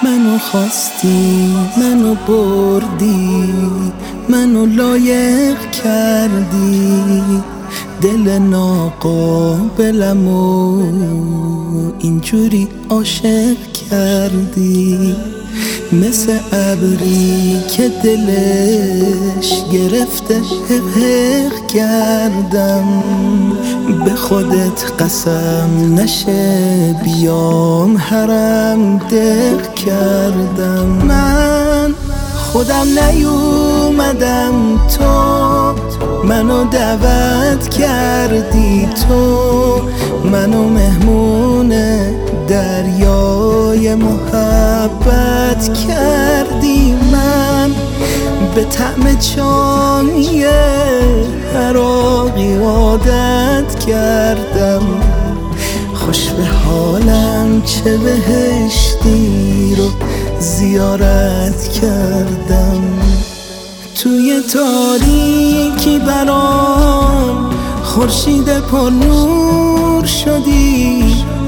منو خواستی، منو بردی، منو لایق کردی، دل ناقابلمو اینجوری عاشق کردی. مثل ابری که دلش گرفته حق کردم، به خودت قسم نشه بیام حرم دق کردم. من خودم نیومدم، تو منو دعوت کردی، تو منو مهمون دریای محبت کردی. من به طعم چای عراقی عادت کردم، خوش به حالم چه بهشتی رو زیارت کردم. توی تاریکی برام خورشید پر نور شدی،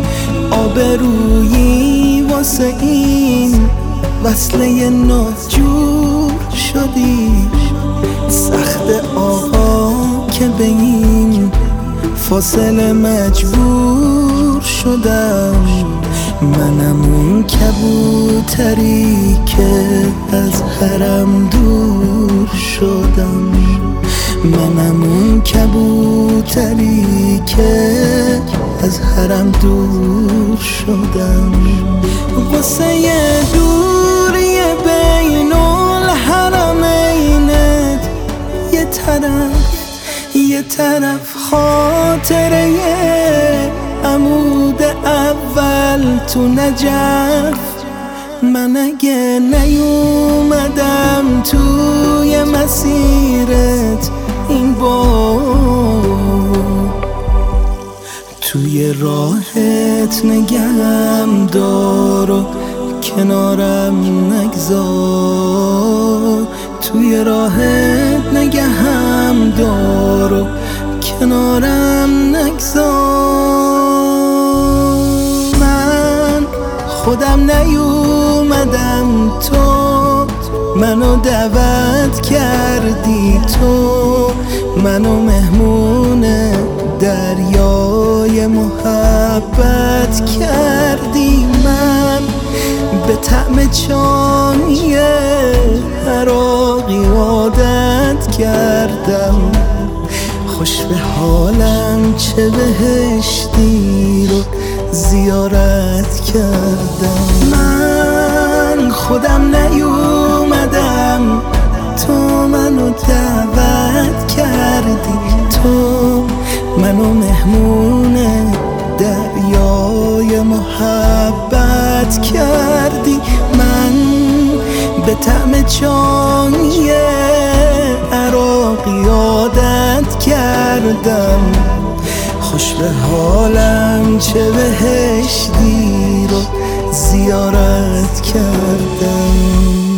آبرویی واسه این وصله ناجور شدی. سخت آقا که به این فاصله مجبور شدم، منم اون کبوتری که از حرم دور شدم، منم اون کبوتری که از حرم دور شدم. قصه دوری بین الحرمینت یه طرف خاطره عمود اول تو نجف. من اگه نیومدم توی مسیرت این بار، توی راهت نگهم دار و کنارم نگذار، توی راهت نگهم دار و کنارم نگذار. من خودم نیومدم، تو منو دعوت کردی، تو منو مهمون دریای محبت کردی. من به طعم چای عراقی عادت کردم، خوش به حالم چه بهشتی رو زیارت کردم. من خودم نیومدم، تو منو دعوت کردی، تو منو مهمون دریای محبت کردی. من به طعم چای عراقی عادت کردم، خوش به حالم چه بهشتی رو زیارت کردم.